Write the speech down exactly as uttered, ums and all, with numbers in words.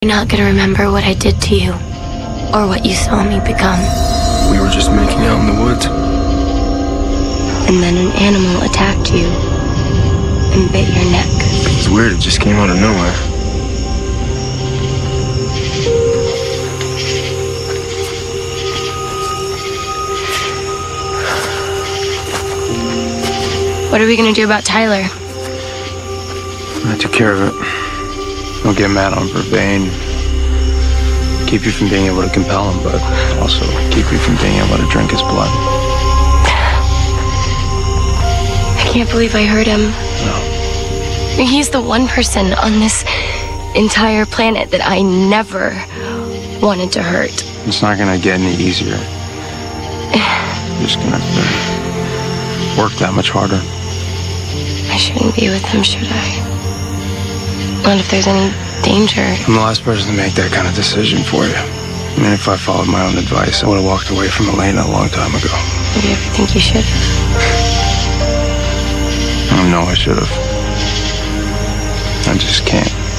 You're not gonna remember what I did to you, or what you saw me become. We were just making out in the woods. And then an animal attacked you and bit your neck. It's weird, it just came out of nowhere. What are we gonna do about Tyler? I took care of it. Don't get mad on Vervain. Keep you from being able to compel him, but also keep you from being able to drink his blood. I can't believe I hurt him. No. He's the one person on this entire planet that I never wanted to hurt. It's not gonna get any easier. You're just gonna have to work that much harder. I shouldn't be with him, should I? Not if there's any danger. I'm the last person to make that kind of decision for you. I mean, if I followed my own advice, I would have walked away from Elena a long time ago. Do you ever think you should have? I know I should have. I just can't.